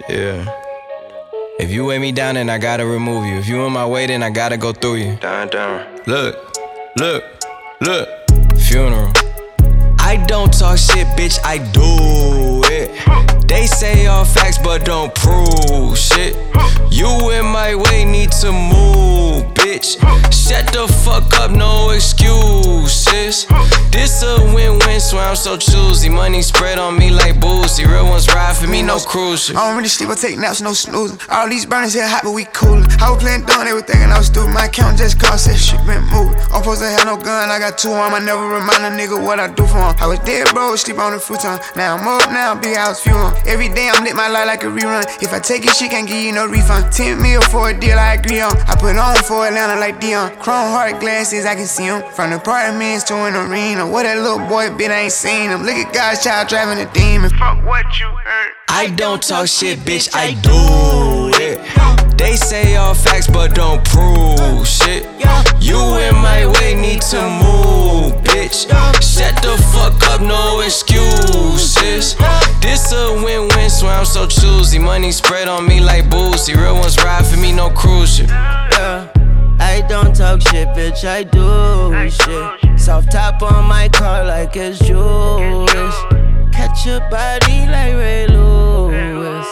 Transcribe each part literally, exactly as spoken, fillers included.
Yeah. If you weigh me down, then I gotta remove you. If you in my way, then I gotta go through you. Down, down. Look, look, look. Funeral. I don't talk shit, bitch, I do it. They say all facts, but don't prove shit. You in my way, need to move, bitch. Shut the fuck up, no excuses. This a win-win, so I'm so choosy. Money spread on me like boozy. Real ones ride for me, no cruising. I don't really sleep, I take naps, no snoozing. All these burners here hot, but we coolin'. I was playing dumb, they were thinking I was stupid. My account just cost that shit been moving. I'm supposed to have no gun, I got two on 'em. I never remind a nigga what I do for him. I was dead, bro, sleep on the futon. Now I'm up, now big house fuel. Every day I'm lit my life like a rerun. If I take it, she can't give you no refund. ten mil for a deal, I agree on. I put on for Atlanta like Dion. Chrome heart glasses, I can see him. From the apartments to an arena. What that little boy bit, I ain't seen him. Look at God's child driving a demon. Fuck what you heard. I don't talk shit, bitch, I do it. They say all facts, but don't prove shit. You in my way, need to move, bitch. Shut the fuck up, no excuses. This a win-win, so I'm so choosy. Money spread on me like boozy. Real ones ride for me, no cruising. Yeah, I don't talk shit, bitch, I do shit. Soft top on my car like it's Jewish. Catch your body like Ray Lewis.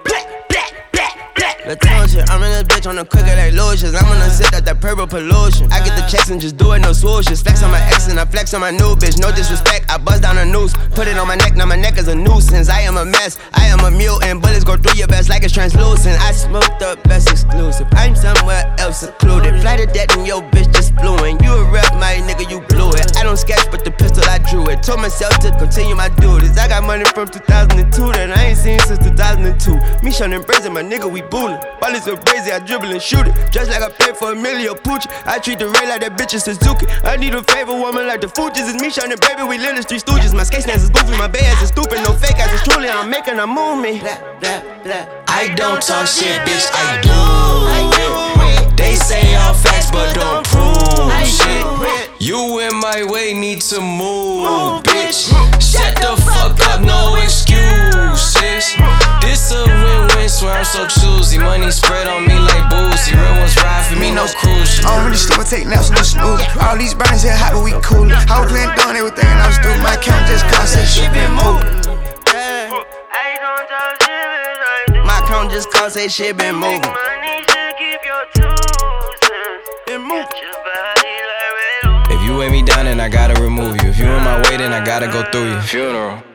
Latonja, I'm in this bitch on the quicker like lotions. I'm gonna sit at that purple pollution. I get the checks and just do it, no swooshes. Flex on my ex and I flex on my new bitch. No disrespect, I buzz down a noose. Put it on my neck, now my neck is a nuisance. I am a mess, I am a mutant. Bullets go through your vest like it's translucent. I smoked up best exclusive. I'm somewhere else secluded. Fly to death and your bitch just fluent. You a rep, my nigga, you blew it. I don't sketch, but the pistol I drew it. Told myself to continue my duties. I got money from two thousand two that I ain't seen since two thousand two. Me shun and brazen, my nigga, we bullin'. Ball is so crazy, I dribble and shoot it. Just like I paid for Emilio Pucci. I treat the rail like that bitch is Suzuki. I need a favorite woman like the Fugees. It's me, shining baby, we live the street stooges. My skate stance is goofy, my bay ass is stupid. No fake ass is truly, I'm making a move me. Blah, blah, blah. I don't talk shit, bitch, I do it. They say all facts, but don't prove shit. You in my way, need to move, bitch. Shut the fuck up, no excuses. This a win-win, so I'm so choosy. Money spread on me like boozy. Real ones ride for me, no cruising. I don't really sleep, I take naps, no snoozing. All these burners here hot, but we coolin'. I was playing dumb, they were thinking I was stupid. My account just cost that shit been moving. My account just cost that shit been moving. If you weigh me down, then I gotta remove you. If you in my way, then I gotta go through you. Funeral.